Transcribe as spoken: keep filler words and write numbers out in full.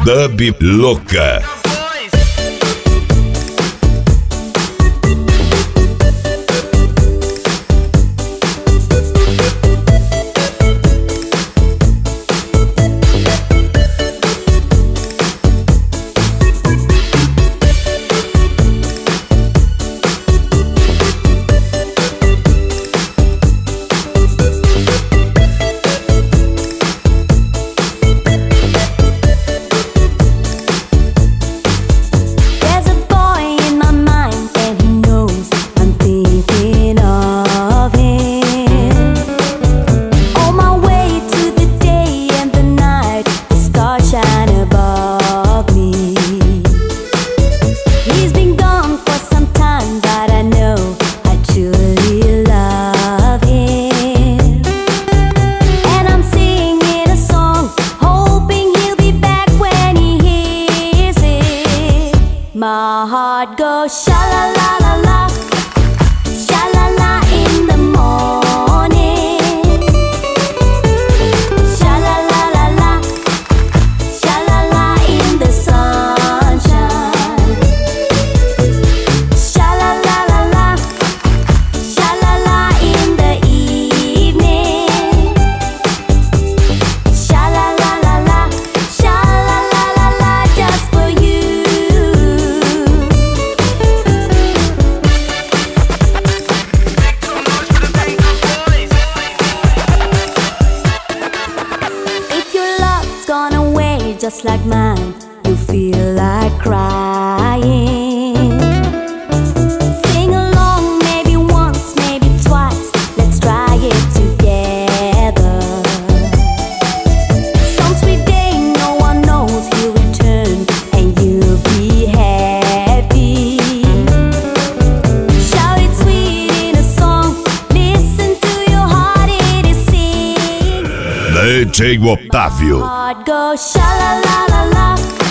Dub Louca. My heart goes sha-la-la-la-la, sha-la-la in the morning, sha-la-la-la-la, sha-la-la in the sunshine, sha-la-la-la-la, sha-la-la in the evening, sha-la-la-la-la, sha-la-la-la-la just for you. Gone away just like mine, you feel like crying. Sing along, maybe once, maybe twice, let's try it together. Some sweet day no one knows he'll return and you'll be happy. Shout it sweet in a song, listen to your heart, it is singing. D J Otávio. Heart goes sha-la-la-la-la.